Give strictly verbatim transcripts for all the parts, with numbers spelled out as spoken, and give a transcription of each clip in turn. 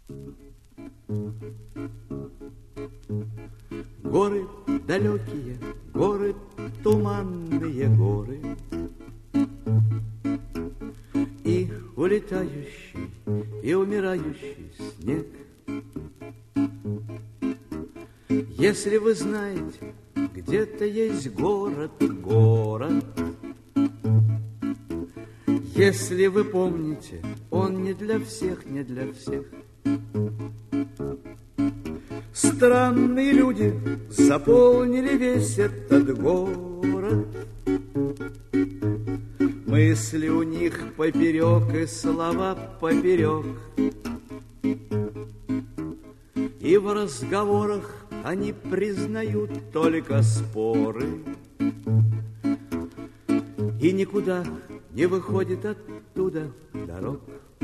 Горы далекие, горы туманные горы, и улетающий, и умирающий снег. Если вы знаете, где-то есть город, город, если вы помните, он не для всех, не для всех. Странные люди заполнили весь этот город. Мысли у них поперек и слова поперек. И в разговорах они признают только споры. И никуда не выходит оттуда дорог.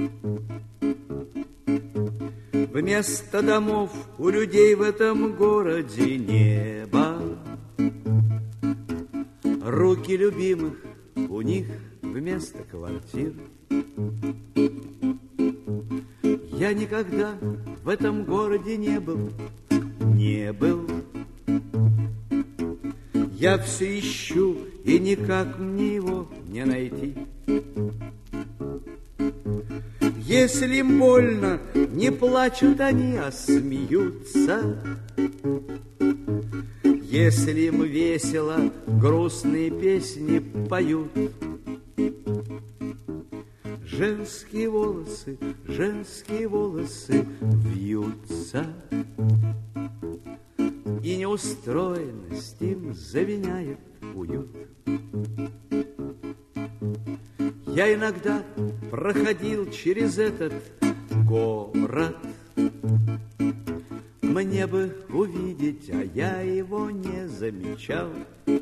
Вместо домов у людей в этом городе небо. Руки любимых у них вместо квартир. Я никогда в этом городе не был, не был. Я все ищу, и никак мне его не найти. Если им больно, не плачут они, а смеются. Если им весело, грустные песни поют. Женские волосы, женские волосы вьются, и неустроенность им заменяет уют. Я иногда проходил через этот город. Мне бы увидеть, а я его не замечал.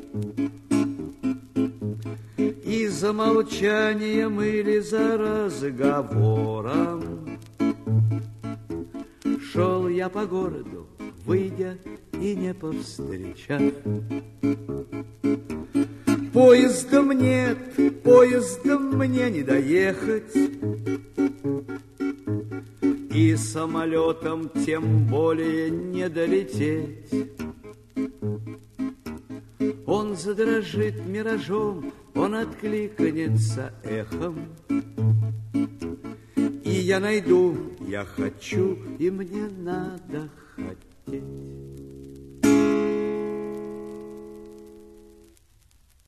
И за молчанием или за разговором шел я по городу, выйдя и не повстречав. Поездом нет, поездом мне не доехать, и самолетом тем более не долететь. Он задрожит миражом, он откликнется эхом, и я найду, я хочу, и мне надо хотеть.